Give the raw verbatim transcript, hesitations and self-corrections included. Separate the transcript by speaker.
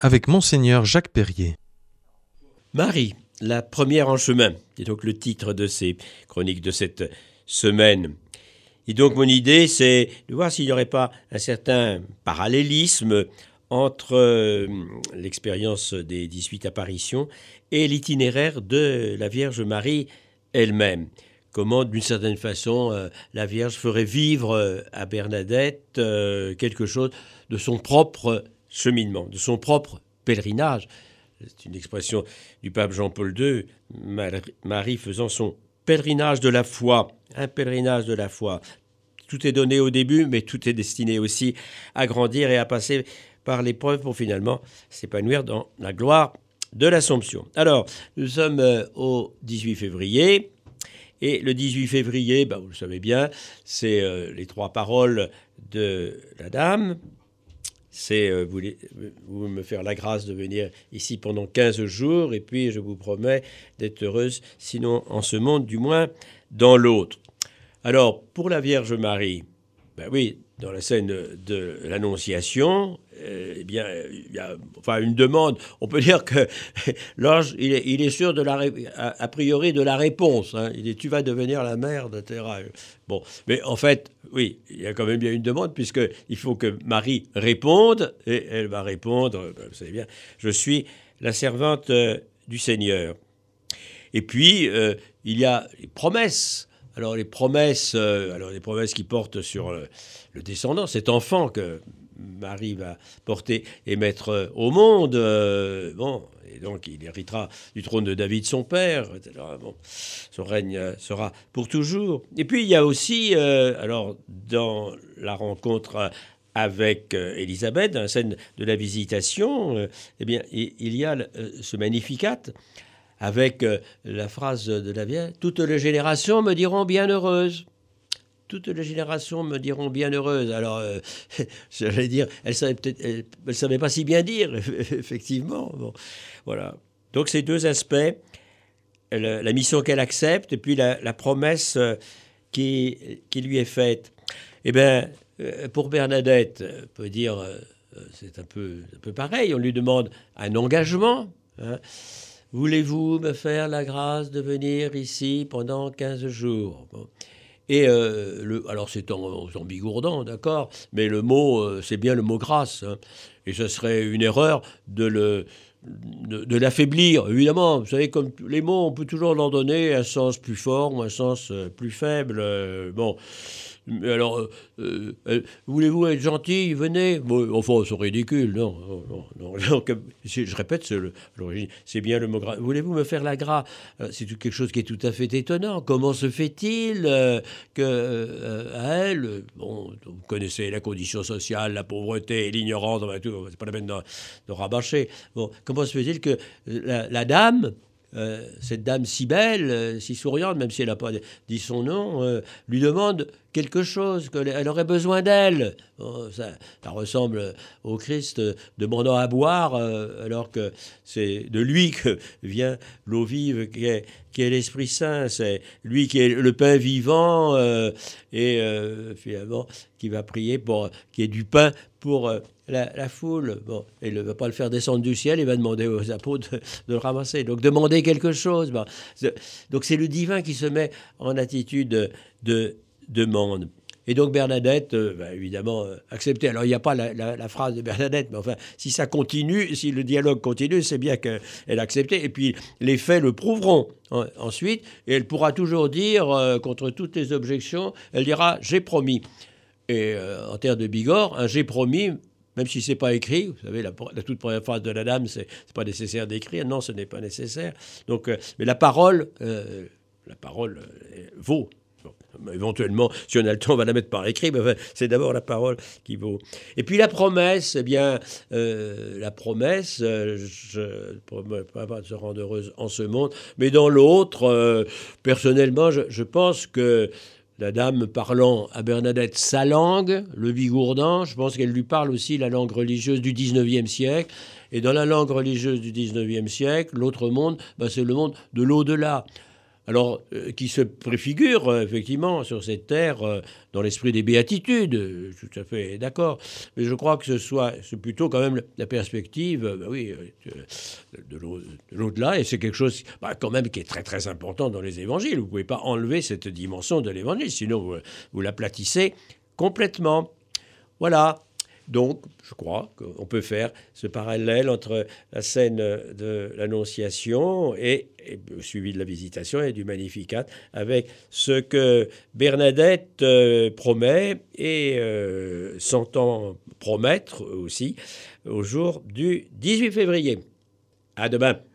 Speaker 1: avec Monseigneur Jacques Perrier.
Speaker 2: Marie, la première en chemin, c'est donc le titre de ces chroniques de cette semaine. Et donc mon idée, c'est de voir s'il n'y aurait pas un certain parallélisme entre euh, l'expérience des dix-huit apparitions et l'itinéraire de la Vierge Marie elle-même. Comment, d'une certaine façon, euh, la Vierge ferait vivre euh, à Bernadette euh, quelque chose de son propre cheminement, de son propre pèlerinage. C'est une expression du pape Jean-Paul deux, Marie faisant son pèlerinage de la foi, un pèlerinage de la foi. Tout est donné au début, mais tout est destiné aussi à grandir et à passer par l'épreuve pour finalement s'épanouir dans la gloire de l'Assomption. Alors, nous sommes euh, au dix-huit février, et le dix-huit février, ben, vous le savez bien, c'est euh, les trois paroles de la Dame. C'est euh, vous, vous me faire la grâce de venir ici pendant quinze jours, et puis je vous promets d'être heureuse, sinon en ce monde, du moins dans l'autre. Alors, pour la Vierge Marie, ben oui, dans la scène de l'Annonciation, euh, eh bien, il y a enfin, une demande. On peut dire que l'ange, il est, il est sûr de la, a, a priori de la réponse. Hein. Il dit, tu vas devenir la mère de tes rêves. Bon, mais en fait, oui, il y a quand même bien une demande, puisqu'il faut que Marie réponde, et elle va répondre, vous savez bien, je suis la servante euh, du Seigneur. Et puis, euh, il y a les promesses. Alors les promesses, euh, alors les promesses qui portent sur euh, le descendant, cet enfant que Marie va porter et mettre euh, au monde, euh, bon, et donc il héritera du trône de David son père, et cetera. Bon, son règne euh, sera pour toujours. Et puis il y a aussi, euh, alors dans la rencontre avec euh, Élisabeth, dans la scène de la visitation, euh, eh bien il, il y a euh, ce Magnificat. Avec euh, la phrase de la Vierge, « Toutes les générations me diront bienheureuse ». Toutes les générations me diront bienheureuse. Alors, euh, j'allais dire, elle savait peut-être, elle, elle savait pas si bien dire, effectivement. Bon, voilà. Donc, ces deux aspects, la, la mission qu'elle accepte et puis la, la promesse euh, qui, qui lui est faite. Eh bien, euh, pour Bernadette, on peut dire, euh, c'est un peu, un peu pareil. On lui demande un engagement, hein. Voulez-vous me faire la grâce de venir ici pendant quinze jours ? Bon. Et euh, le, alors c'est en, en bigourdant, d'accord, mais le mot, euh, c'est bien le mot grâce. Hein, et ce serait une erreur de, le, de, de l'affaiblir, évidemment. Vous savez, comme les mots, on peut toujours leur donner un sens plus fort ou un sens euh, plus faible. Euh, bon. Alors, euh, euh, voulez-vous être gentil ? Venez. Bon, enfin, c'est ridicule, non. non, non, non. Je, je répète, c'est, le, c'est bien le mot grâce. Voulez-vous me faire la grâce ? C'est quelque chose qui est tout à fait étonnant. Comment se fait-il euh, que euh, à elle, bon, vous connaissez la condition sociale, la pauvreté, l'ignorance, tout, c'est pas la peine de, de rabâcher. Bon, comment se fait-il que la, la dame, Euh, cette dame si belle, euh, si souriante, même si elle n'a pas dit son nom, euh, lui demande quelque chose, qu'elle aurait besoin d'elle. Bon, ça, ça ressemble au Christ euh, demandant à boire, euh, alors que c'est de lui que vient l'eau vive qui est, qui est l'Esprit Saint. C'est lui qui est le pain vivant euh, et euh, finalement qui va prier pour qu'il y ait du pain pour euh, la, la foule. Bon, il ne va pas le faire descendre du ciel, il va demander aux apôtres de, de le ramasser. Donc demander quelque chose. Bon, donc c'est le divin qui se met en attitude de, de demande. Et donc Bernadette, euh, bah, évidemment, euh, acceptée. Alors il n'y a pas la, la, la phrase de Bernadette, mais enfin, si ça continue, si le dialogue continue, c'est bien qu'elle a accepté. Et puis les faits le prouveront hein, ensuite. Et elle pourra toujours dire, euh, contre toutes les objections, elle dira « j'ai promis ». Et euh, en terre de Bigorre, un « j'ai promis », même si ce n'est pas écrit, vous savez, la, la toute première phrase de la dame, ce n'est pas nécessaire d'écrire. Non, ce n'est pas nécessaire. Donc, euh, mais la parole, euh, la parole euh, vaut. Bon, éventuellement, si on a le temps, on va la mettre par écrit, mais enfin, c'est d'abord la parole qui vaut. Et puis la promesse, eh bien, euh, la promesse, euh, je ne promets pas de se rendre heureuse en ce monde, mais dans l'autre, euh, personnellement, je, je pense que la dame parlant à Bernadette sa langue, le bigourdan, je pense qu'elle lui parle aussi la langue religieuse du dix-neuvième siècle. Et dans la langue religieuse du dix-neuvième siècle, l'autre monde, ben, c'est le monde de l'au-delà. alors euh, qui se préfigure euh, effectivement sur cette terre euh, dans l'esprit des béatitudes, euh, tout à fait d'accord. Mais je crois que ce soit, c'est plutôt quand même la perspective, euh, bah oui, euh, de, de l'au-delà, et c'est quelque chose bah, quand même qui est très très important dans les évangiles. Vous ne pouvez pas enlever cette dimension de l'évangile, sinon vous, vous l'aplatissez complètement. Voilà. Donc, je crois qu'on peut faire ce parallèle entre la scène de l'Annonciation et, et suivi de la Visitation et du Magnificat avec ce que Bernadette euh, promet et euh, s'entend promettre aussi au jour du dix-huit février. À demain.